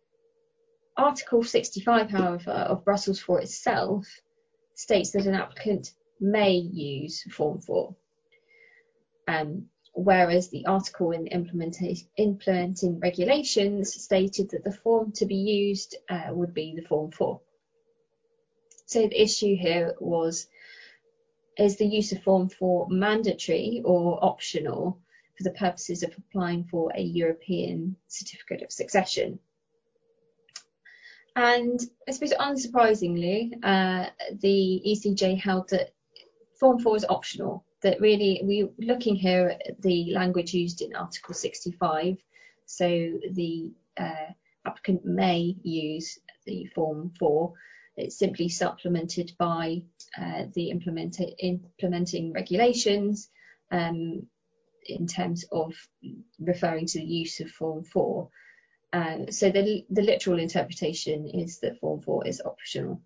Article sixty-five, however, of Brussels four itself states that an applicant may use Form four, um, whereas the article in implementa- implementing regulations stated that the form to be used uh, would be the Form four. So the issue here was, is the use of Form four mandatory or optional for the purposes of applying for a European Certificate of Succession? And I suppose unsurprisingly, uh, the E C J held that Form four is optional, that really we're looking here at the language used in Article sixty-five, so the uh, applicant may use the Form four. It's simply supplemented by uh, the implement implementing regulations um, in terms of referring to the use of Form four. Uh, so the, the literal interpretation is that Form four is optional.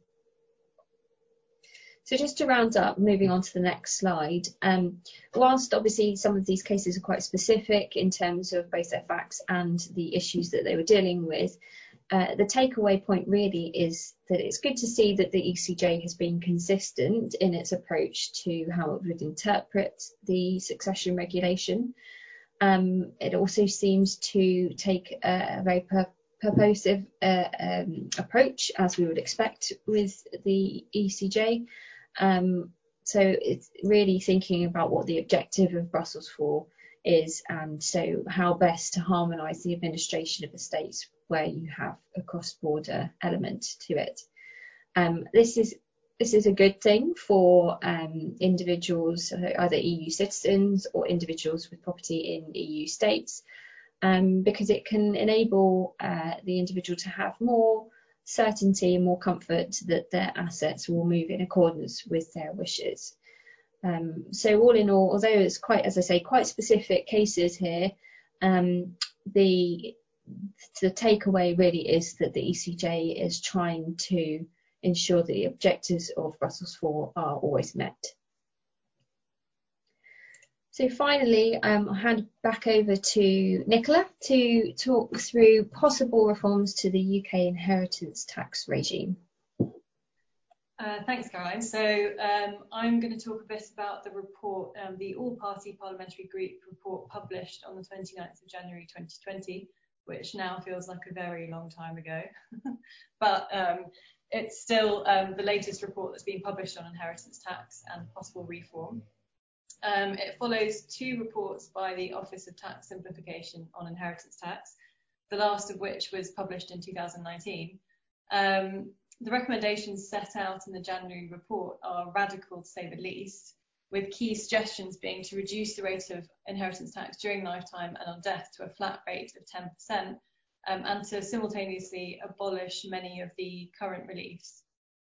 So just to round up, moving on to the next slide, um, whilst obviously some of these cases are quite specific in terms of both their facts and the issues that they were dealing with, uh, the takeaway point really is that it's good to see that the E C J has been consistent in its approach to how it would interpret the succession regulation. Um, it also seems to take a, a very pur purposive uh, um, approach, as we would expect with the E C J. Um, so it's really thinking about what the objective of Brussels four is, and so how best to harmonise the administration of estates where you have a cross-border element to it. Um, this is This is a good thing for um, individuals, either E U citizens or individuals with property in E U states, um, because it can enable uh, the individual to have more certainty and more comfort that their assets will move in accordance with their wishes. Um, so all in all, although it's quite, as I say, quite specific cases here, um, the, the takeaway really is that the E C J is trying to ensure that the objectives of Brussels four are always met. So finally, um, I'll hand back over to Nicola to talk through possible reforms to the U K inheritance tax regime. Uh, thanks, Caroline. So um, I'm going to talk a bit about the report, um, the All-Party Parliamentary Group report published on the twenty-ninth of January twenty twenty, which now feels like a very long time ago. But um, it's still um, the latest report that's been published on inheritance tax and possible reform. Um, it follows two reports by the Office of Tax Simplification on inheritance tax, the last of which was published in two thousand nineteen. Um, the recommendations set out in the January report are radical, to say the least, with key suggestions being to reduce the rate of inheritance tax during lifetime and on death to a flat rate of ten percent, um, and to simultaneously abolish many of the current reliefs.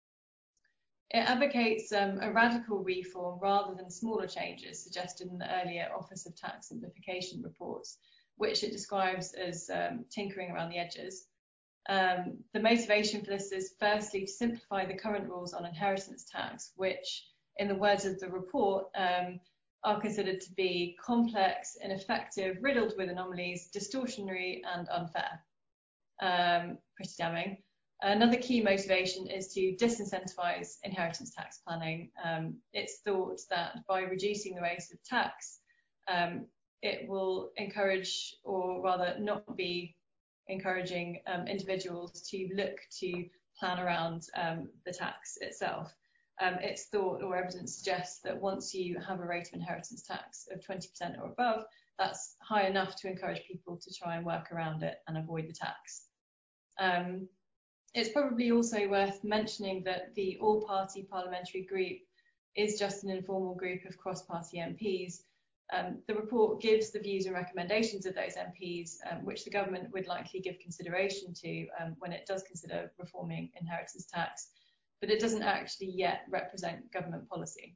It advocates um, a radical reform rather than smaller changes suggested in the earlier Office of Tax Simplification reports, which it describes as um, tinkering around the edges. Um, the motivation for this is firstly to simplify the current rules on inheritance tax, which, in the words of the report, um, are considered to be complex, ineffective, riddled with anomalies, distortionary and unfair. Um, pretty damning. Another key motivation is to disincentivize inheritance tax planning. Um, it's thought that by reducing the rate of tax, um, it will encourage, or rather not be encouraging um, individuals to look to plan around um, the tax itself. Um, it's thought, or evidence suggests, that once you have a rate of inheritance tax of twenty percent or above, that's high enough to encourage people to try and work around it and avoid the tax. Um, It's probably also worth mentioning that the All-Party Parliamentary Group is just an informal group of cross-party M Ps. Um, the report gives the views and recommendations of those M Ps, um, which the government would likely give consideration to um, when it does consider reforming inheritance tax, but it doesn't actually yet represent government policy.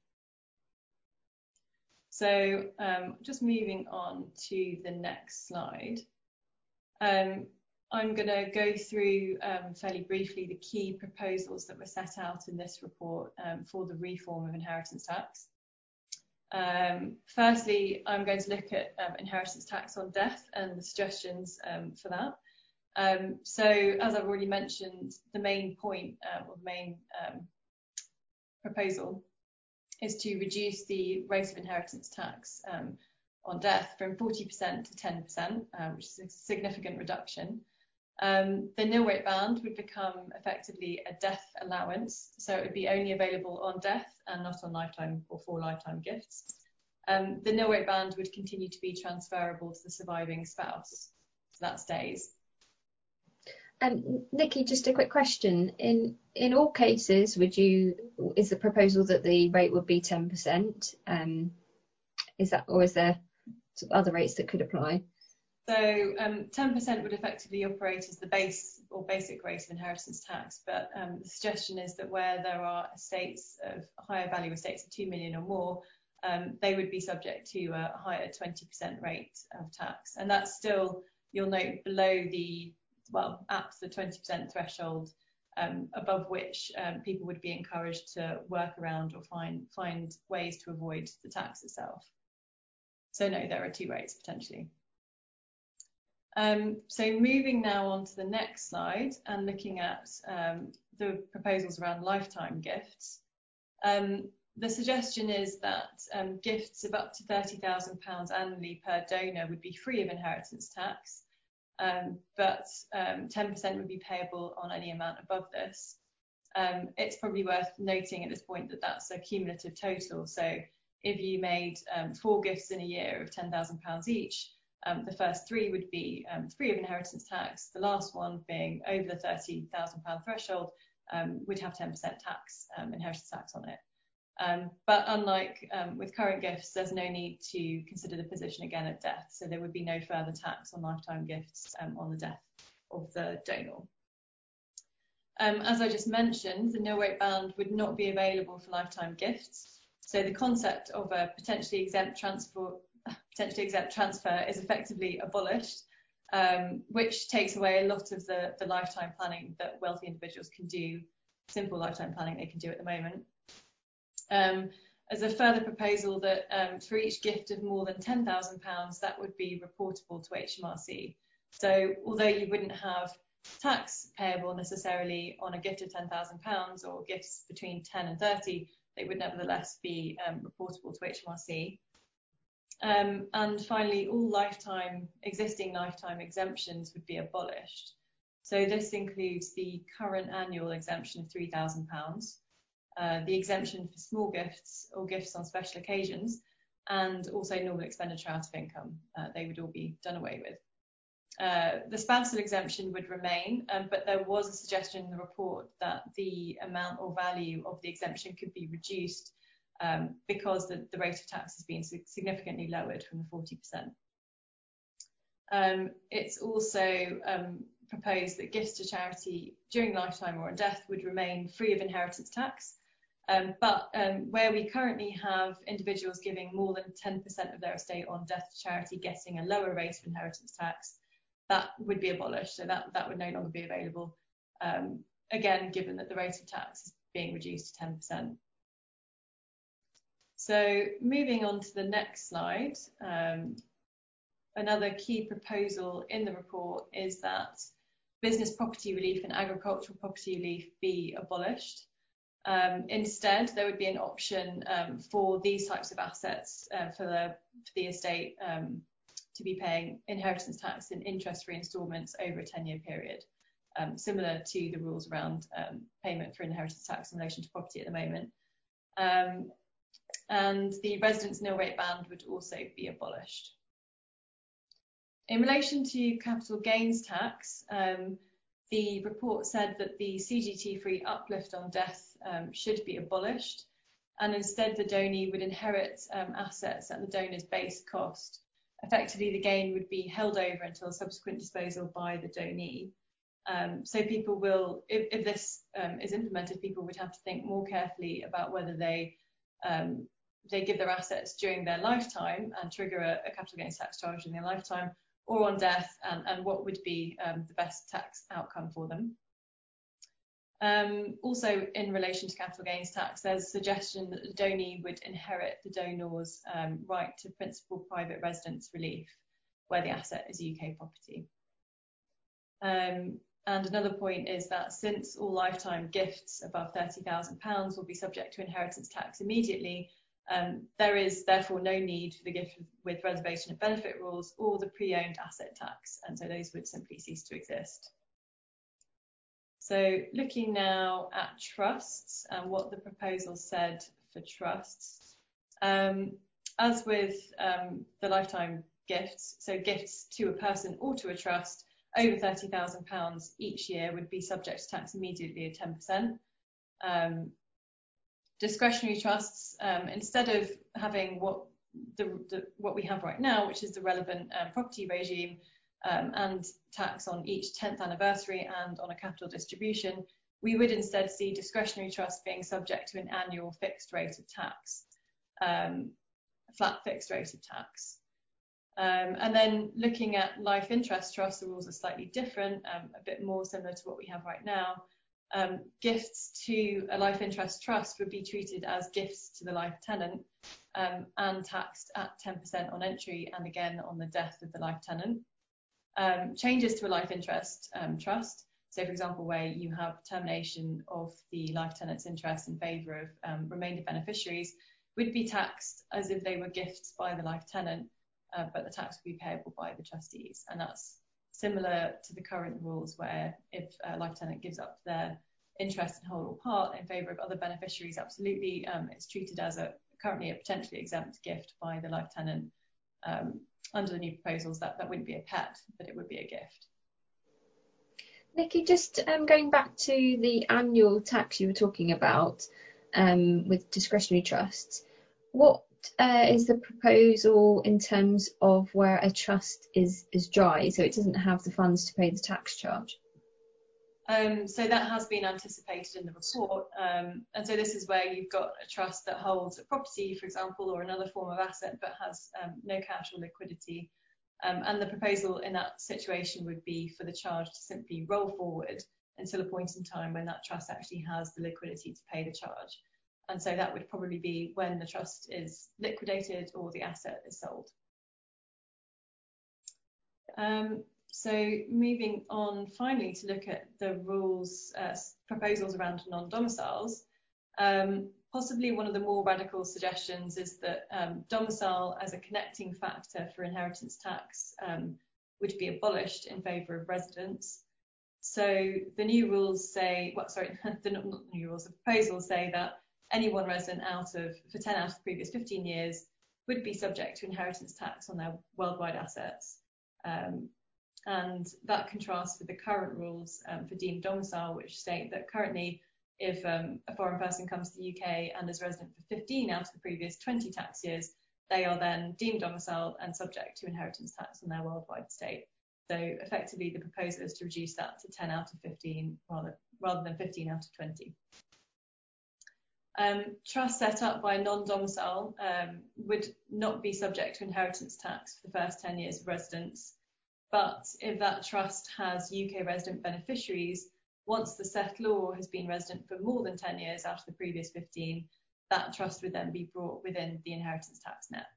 So um, just moving on to the next slide. Um, I'm going to go through um, fairly briefly the key proposals that were set out in this report um, for the reform of inheritance tax. Um, firstly, I'm going to look at um, inheritance tax on death and the suggestions um, for that. Um, so as I've already mentioned, the main point uh, or the main um, proposal is to reduce the rate of inheritance tax um, on death from forty percent to ten percent, uh, which is a significant reduction. Um, the nil rate band would become effectively a death allowance, so it would be only available on death and not on lifetime or for lifetime gifts. Um, the nil rate band would continue to be transferable to the surviving spouse, so that stays. Um, Nikki, just a quick question. In in all cases, would you is the proposal that the rate would be ten percent? Um, is that, or is there other rates that could apply? So um, ten percent would effectively operate as the base or basic rate of inheritance tax, but um, the suggestion is that where there are estates of higher value estates of two million or more, um, they would be subject to a higher twenty percent rate of tax. And that's still, you'll note, below the, well, at the twenty percent threshold, um, above which um, people would be encouraged to work around or find, find ways to avoid the tax itself. So no, there are two rates potentially. Um, so moving now on to the next slide and looking at um, the proposals around lifetime gifts. Um, the suggestion is that um, gifts of up to thirty thousand pounds annually per donor would be free of inheritance tax, um, but um, ten percent would be payable on any amount above this. Um, it's probably worth noting at this point that that's a cumulative total. So if you made um, four gifts in a year of ten thousand pounds each, Um, the first three would be um, free of inheritance tax. The last one, being over the thirty thousand pound threshold, um, would have ten percent tax, um, inheritance tax on it. Um, but unlike um, with current gifts, there's no need to consider the position again at death. So there would be no further tax on lifetime gifts um, on the death of the donor. Um, as I just mentioned, the nil rate band would not be available for lifetime gifts. So the concept of a potentially exempt transfer potentially exempt transfer is effectively abolished, um, which takes away a lot of the, the lifetime planning that wealthy individuals can do, simple lifetime planning they can do at the moment. Um, as a further proposal that um, for each gift of more than ten thousand pounds, that would be reportable to H M R C. So although you wouldn't have tax payable necessarily on a gift of ten thousand pounds or gifts between ten and thirty, they would nevertheless be um, reportable to H M R C. Um, and finally, all lifetime, existing lifetime exemptions would be abolished. So this includes the current annual exemption of three thousand pounds, uh, the exemption for small gifts or gifts on special occasions, and also normal expenditure out of income. Uh, they would all be done away with. Uh, the spousal exemption would remain, um, but there was a suggestion in the report that the amount or value of the exemption could be reduced Um, because the, the rate of tax has been significantly lowered from the forty percent. Um, it's also um, proposed that gifts to charity during lifetime or on death would remain free of inheritance tax, um, but um, where we currently have individuals giving more than ten percent of their estate on death to charity getting a lower rate of inheritance tax, that would be abolished, so that, that would no longer be available, um, again, given that the rate of tax is being reduced to ten percent. So moving on to the next slide, um, another key proposal in the report is that business property relief and agricultural property relief be abolished. Um, instead, there would be an option um, for these types of assets uh, for, the, for the estate um, to be paying inheritance tax in interest-free instalments over a ten-year period, um, similar to the rules around um, payment for inheritance tax in relation to property at the moment. Um, and the residence nil rate band would also be abolished. In relation to capital gains tax, um, the report said that the C G T-free uplift on death um, should be abolished, and instead the donee would inherit um, assets at the donor's base cost. Effectively, the gain would be held over until subsequent disposal by the donee. Um, so people will, if, if this um, is implemented, people would have to think more carefully about whether they um, they give their assets during their lifetime and trigger a, a capital gains tax charge in their lifetime, or on death, and, and what would be um, the best tax outcome for them. Um, also, in relation to capital gains tax, there's a suggestion that the donee would inherit the donor's um, right to principal private residence relief, where the asset is U K property. Um, and another point is that since all lifetime gifts above thirty thousand pounds will be subject to inheritance tax immediately, um, there is therefore no need for the gift with reservation of benefit rules or the pre-owned asset tax, and so those would simply cease to exist. So looking now at trusts and what the proposal said for trusts, um, as with um, the lifetime gifts, so gifts to a person or to a trust over thirty thousand pounds each year would be subject to tax immediately at ten percent. Um, discretionary trusts, um, instead of having what the, the what we have right now, which is the relevant um, property regime um, and tax on each tenth anniversary and on a capital distribution, we would instead see discretionary trusts being subject to an annual fixed rate of tax, um, a flat fixed rate of tax. Um, and then looking at life interest trusts, the rules are slightly different, um, a bit more similar to what we have right now. Um, gifts to a life interest trust would be treated as gifts to the life tenant um, and taxed at ten percent on entry and again on the death of the life tenant. Um, changes to a life interest um, trust, so for example where you have termination of the life tenant's interest in favour of um, remainder beneficiaries, would be taxed as if they were gifts by the life tenant. Uh, but the tax will be payable by the trustees, and that's similar to the current rules where if a life tenant gives up their interest in whole or part in favour of other beneficiaries, absolutely um, it's treated as a currently a potentially exempt gift by the life tenant. Um, under the new proposals, that, that wouldn't be a pet, but it would be a gift. Nikki, just um, going back to the annual tax you were talking about um, with discretionary trusts, what Uh, is the proposal in terms of where a trust is is dry, so it doesn't have the funds to pay the tax charge? Um, so that has been anticipated in the report, um, and so this is where you've got a trust that holds a property, for example, or another form of asset, but has um, no cash or liquidity. Um, and the proposal in that situation would be for the charge to simply roll forward until a point in time when that trust actually has the liquidity to pay the charge. And so that would probably be when the trust is liquidated or the asset is sold. Um, so moving on finally to look at the rules, uh, proposals around non-domiciles. Um, possibly one of the more radical suggestions is that um, domicile as a connecting factor for inheritance tax um, would be abolished in favour of residence. So the new rules say, well, sorry, the, not the new rules, the proposals say that any one resident out of, for ten out of the previous fifteen years, would be subject to inheritance tax on their worldwide assets. Um, and that contrasts with the current rules um, for deemed domicile, which state that currently if um, a foreign person comes to the U K and is resident for fifteen out of the previous twenty tax years, they are then deemed domiciled and subject to inheritance tax on their worldwide estate. So effectively the proposal is to reduce that to ten out of fifteen rather, rather than fifteen out of twenty. Um, trusts set up by a non-domicile um, would not be subject to inheritance tax for the first ten years of residence, but if that trust has U K resident beneficiaries, once the settlor has been resident for more than ten years out of the previous fifteen, that trust would then be brought within the inheritance tax net.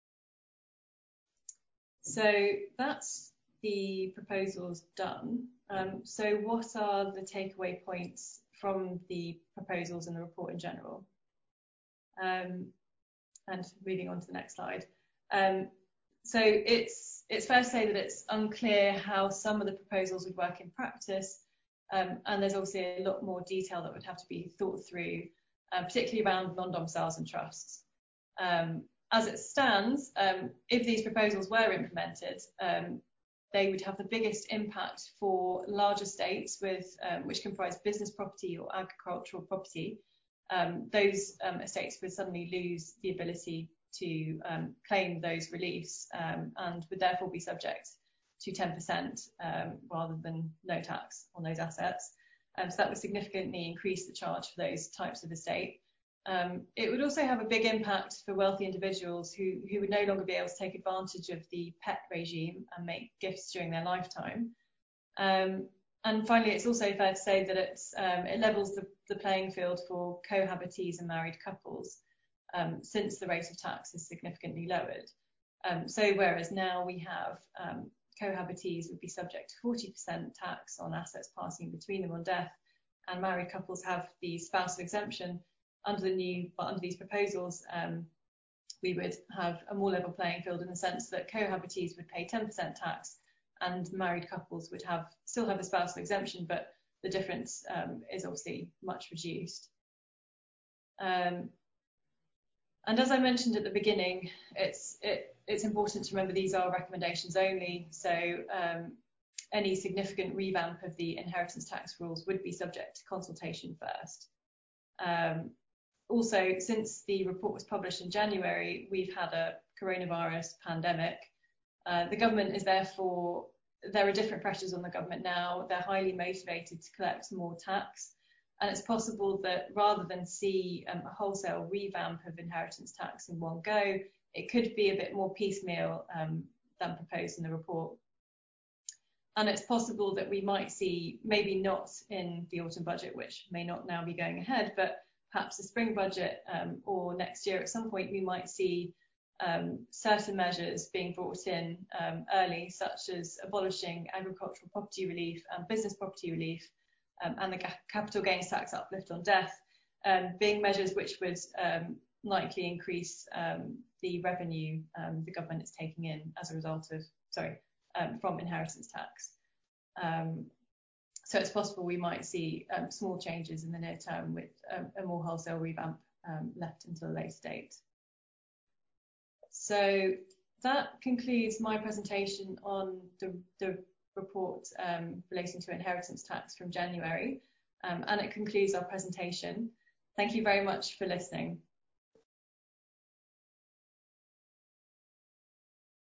So that's the proposals done. Um, so what are the takeaway points from the proposals and the report in general? Um, and moving on to the next slide. Um, so it's, it's fair to say that it's unclear how some of the proposals would work in practice, um, and there's obviously a lot more detail that would have to be thought through, uh, particularly around non-domiciles and trusts. Um, as it stands, um, if these proposals were implemented, um, they would have the biggest impact for large estates with, um, which comprise business property or agricultural property. Um, those um, estates would suddenly lose the ability to um, claim those reliefs um, and would therefore be subject to ten percent um, rather than no tax on those assets. Um, so that would significantly increase the charge for those types of estate. Um, it would also have a big impact for wealthy individuals who, who would no longer be able to take advantage of the pet regime and make gifts during their lifetime. Um, and finally, it's also fair to say that it's, um, it levels the, the playing field for cohabitees and married couples, um, since the rate of tax is significantly lowered. Um, so whereas now we have um, cohabitees would be subject to forty percent tax on assets passing between them on death, and married couples have the spousal exemption. Under the new, but under these proposals, um, we would have a more level playing field in the sense that cohabitees would pay ten percent tax, and married couples would have still have a spousal exemption, but the difference um, is obviously much reduced. Um, and as I mentioned at the beginning, it's it, it's important to remember these are recommendations only. So um, any significant revamp of the inheritance tax rules would be subject to consultation first. Um, also, since the report was published in January, we've had a coronavirus pandemic. Uh, the government is therefore, there are different pressures on the government now. They're highly motivated to collect more tax. And it's possible that rather than see um, a wholesale revamp of inheritance tax in one go, it could be a bit more piecemeal um, than proposed in the report. And it's possible that we might see, maybe not in the autumn budget, which may not now be going ahead, but perhaps the spring budget um, or next year at some point, we might see um, certain measures being brought in um, early, such as abolishing agricultural property relief and business property relief, um, and the capital gains tax uplift on death, um, being measures which would um, likely increase um, the revenue um, the government is taking in as a result of, sorry, um, from inheritance tax. Um, So it's possible we might see um, small changes in the near term with um, a more wholesale revamp um, left until a later date. So that concludes my presentation on the, the report um, relating to inheritance tax from January, um, and it concludes our presentation. Thank you very much for listening.